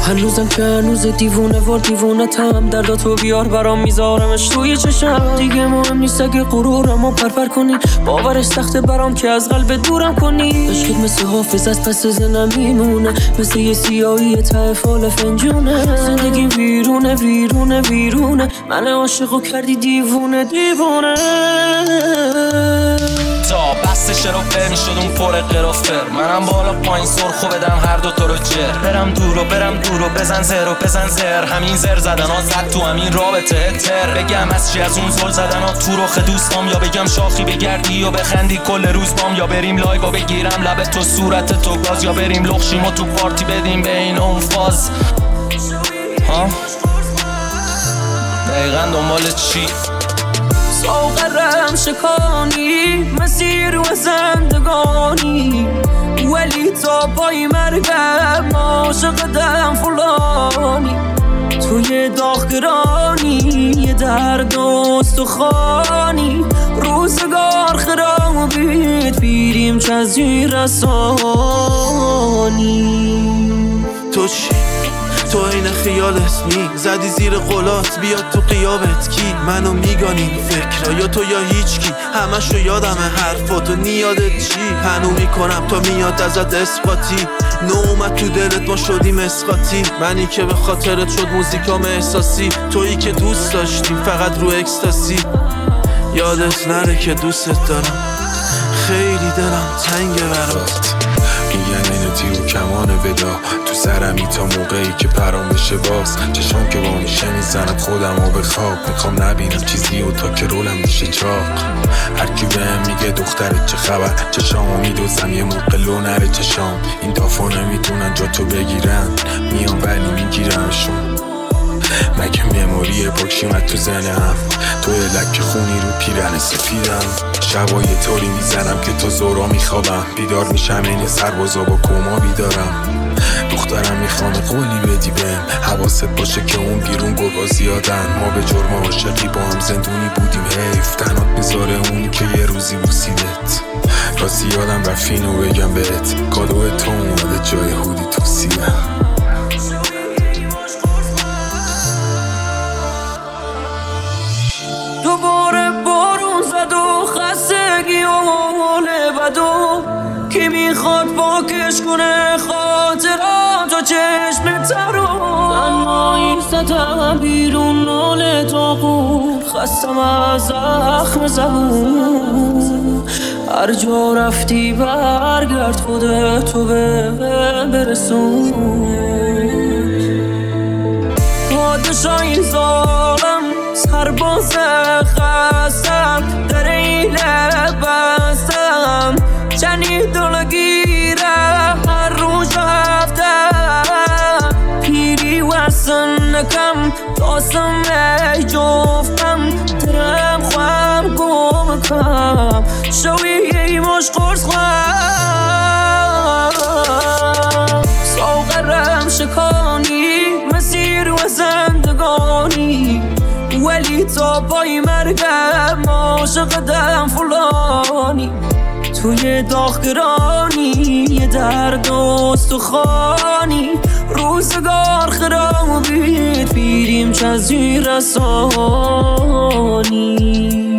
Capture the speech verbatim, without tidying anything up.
هنوزم که هنوز دیوونه وار دیوونه تم درداتو بیار برام میذارمش توی چشم دیگه مهم نیست اگه غرورمو پرپر کنی باورش سخته برام که از قلب دورم کنی عشقت مثل حافظ از پس زنم میمونه مثل یه سیاهی ته فال فنجونه زندگی ویرونه ویرونه ویرونه من عاشقو کردی دیوونه دیوونه تا بست شرافه میشد اون پر قرافر منم بالا پایین سرخو بدم هر دو تا رو جر برم دور و برم دور و بزن زر و بزن زر همین زر زدن ها زد تو همین رابطه تر بگم از چی از اون زل زدن ها تو رخ دوستام یا بگم شاخی بگردی و بخندی کل روز بام یا بریم لایو و بگیرم لب تو صورت تو گاز یا بریم لخشیم و تو پارتی بدیم بین اون فاز ها دقیقا دنبال چی ساغرم شکانی مسیر و زندگانی ولی تا پای مرگم عاشقتم فلانی توی داغگرانی یه درد و استخوانی روزگار خرابید پیریم چه از این رسانی تو چی؟ تو این خیالت می زدی زیر قلات بیاد تو قیابت کی منو میگانی فکر یا تو یا هیچ کی همشو یادمه حرفاتو نیادت چی هنو میکنم تا میاد ازت اثباتی نومت تو دلت ما شدیم اسقاطی منی که به خاطرت شد موزیکام احساسی تویی که دوست داشتیم فقط رو اکستاسی یادت نره که دوستت دارم خیلی دلم تنگه برات میگن اینو تیر و کمان ودا تو سرمی تا موقعی که پرام بشه باز چشام که با میشه میزند خودم و به خواب میخوام نبینم چیزی و تا که رولم میشه چاق هرکی بهم میگه دخترت چه خبر چشامو میدوزم یه موقع لو نره چشام این دافو نمیتونن جا تو بگیرن میام ولی میگیرمشون مگه مموری پاکشیمت تو زنم تو لک خونی رو پیرن سفیدم شبای طوری میزنم که تو زورا میخوابم بیدار میشم این سربازا با کما بیدارم دخترم میخوام قولی بدی بهم حواست باشه که اون بیرون گرگا زیادن ما به جرم عاشقی با هم زندونی بودیم حیف تنات میذاره اونی که یه روزی بوسیدت راستی یادم رفینو بگم بهت کادو تو اومده جای هودی تو سیبم دوباره بارون زد و خستگی و حال بدو کی میخواد پاکش کنه خاطرات و چشم ترو اما این زدم بیرون ناله تا بود خستم از زخم زبون هر جا رفتی برگرد خودتو به برسون پادشاهی ظالم سرباز خستم در این لبستم جنید و گیره هر روز هفتم پیری وستن نکم داستم ای جفتم درم خوام گم کم شوی مش قرص خوام ساغرم شکانی مسیر و زندگانی ولی تا پای مرگم عاشقتم فلانی توی داغگرانی یه درد و استخوانی روزگار خرابید پیریم چه از این رسانی